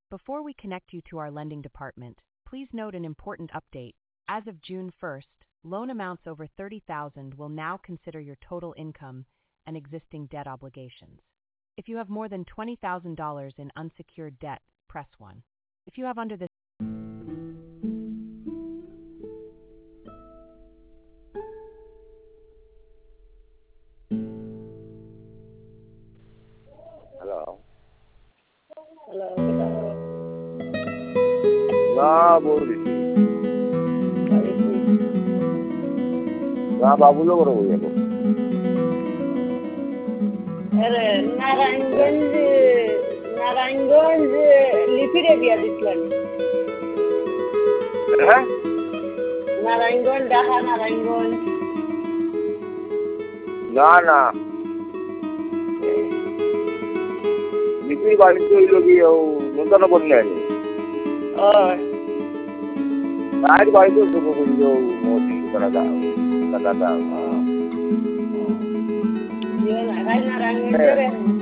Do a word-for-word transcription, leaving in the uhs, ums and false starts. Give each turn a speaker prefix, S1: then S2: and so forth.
S1: Before we connect you to our lending department, please note an important update. As of June first, loan amounts over thirty thousand dollars will now consider your total income and existing debt obligations. If you have more than twenty thousand dollars in unsecured debt, press one. If you have under this
S2: Hello.
S3: Hello, kita
S2: Na बोल
S3: polisi.
S2: ना बाबू लोग रो ये लोग
S3: अरे नारायणगंज नारायणगंज लिपिरे दिया दिसलन
S2: हैं
S3: नारायणगंज ढाका नारायणगंज
S2: ना ना लिपि बाली तो ये लोग ये नूतन बनने हैं
S3: और
S2: आज बाली तो सुबह को जो मोदी करा था करा था
S3: ये नारायण नारायणगंज रे